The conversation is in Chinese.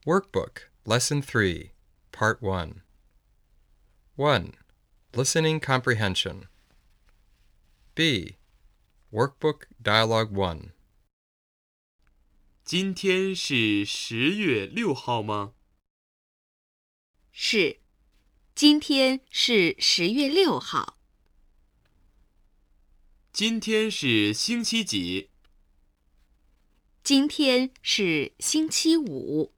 Workbook, Lesson 3, Part 1. 1. Listening Comprehension. B. Workbook Dialogue 1. 今天是10月6号吗？ 是，今天是10月6号。 今天是星期几？ 今天是星期五。